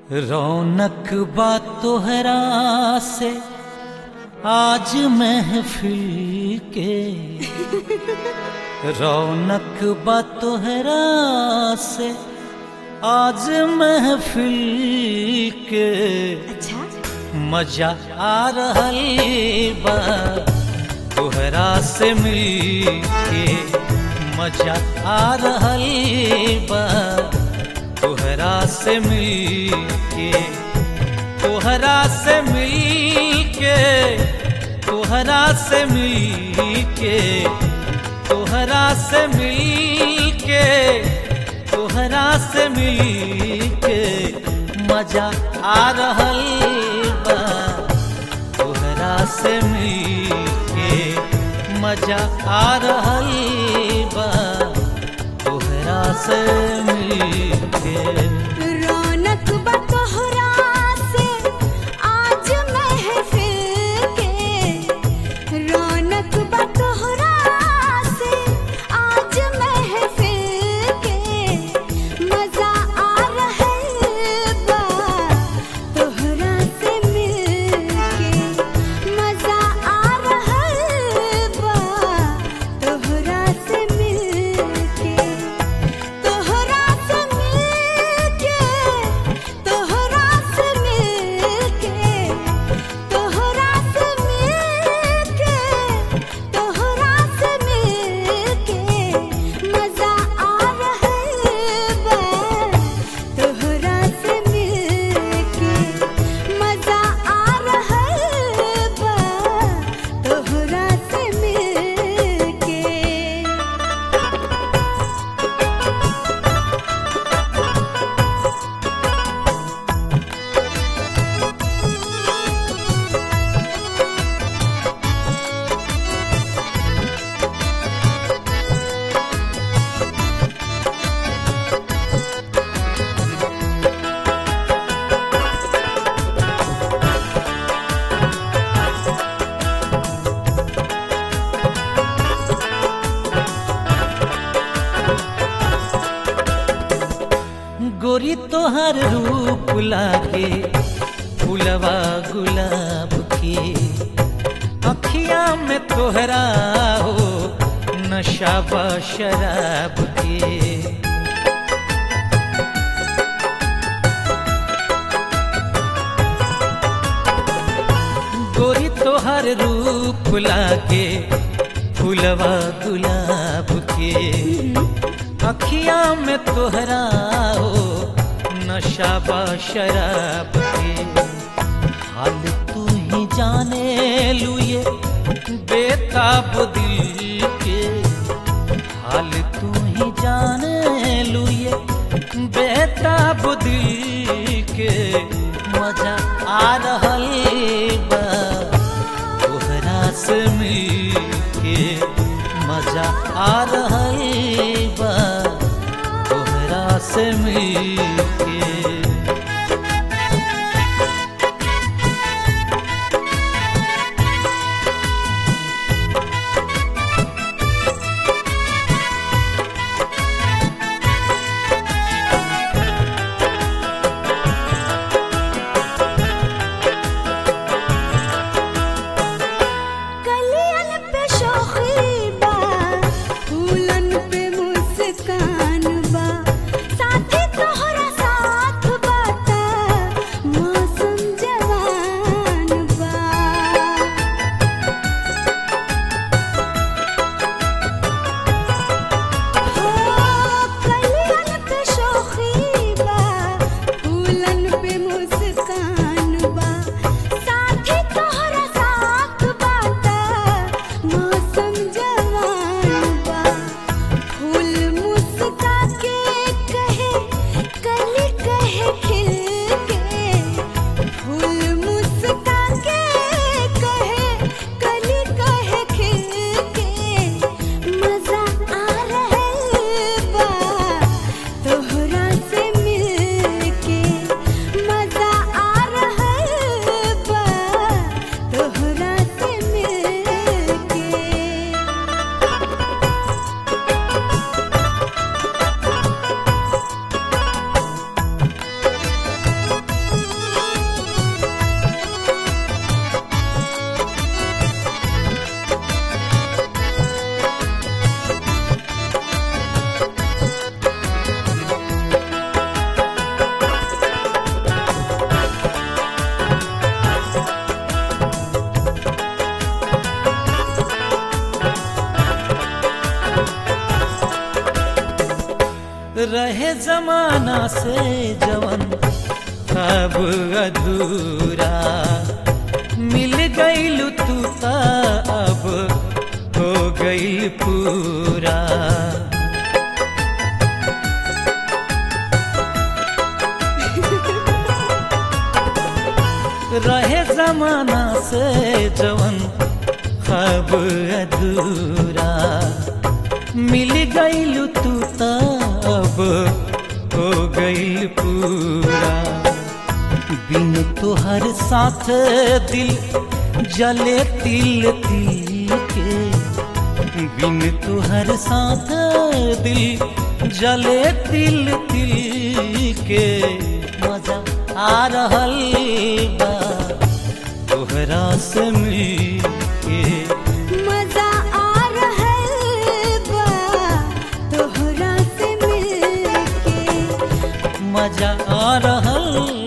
रौनक बा तोहरा से आज महफिल के रौनक बा तोहरा से आज महफिल के अच्छा मजा आ रहल बा तोहरा से मिल के मजा आ रहल बा तोहरा से मिल के तोहरा से मिल के तोहरा से मिल के तोहरा से मिल के तोहरा से मिल के मजा आ रहल बा तोहरा से मिल के मजा आ रहल बा तोहरा से मिल के रौनक बा तोहरा से आज महफिल के रौनक बा तोहरा से आज महफिल के मजा आ रहल बा तोहरा से मिल के मजा आ रहल बा तोहरा से मिल के तोहरा से मिलके तोहरा से मिलके तोहरा से मिलके तोहरा से मिलके मजा आ रहल बा तोहरा से मिलके मजा आ रहल बा तोहरा से मिलके गोरी तोहर रूप लागे फूलवा गुलाब के अखिया में तोहरा हो नशा बा शराब के गोरी तोहर रूप लागे फूलवा गुलाब के अखिया में तोहरा हो नशा बा शराब के हाल तू ही जाने लुए बेताब दिल के हाल तू ही जाने लुए बेताब दिल के मजा आ रहल बा तोहरा से मिल के मजा आ रहल बा तोहरा से मिल के कलियन पे शौखी बा फूलन पे मुस्कान बा साथी तोहरा साथ रहे जमाना से जवन अब अधूरा मिल गइल तू ता अब हो गइल पूरा। रहे जमाना से जवन अब अधूरा मिल गइल तू ता अब हो गइल पूरा। बिन तोहर साथ दिल जले तिल तिल के, बिन तोहर साथ दिल जले तिल तिल के। मजा आ रहल बा तोहरा से मिलके, मजा आ रहल बा तोहरा से मिलके, मजा आ रहल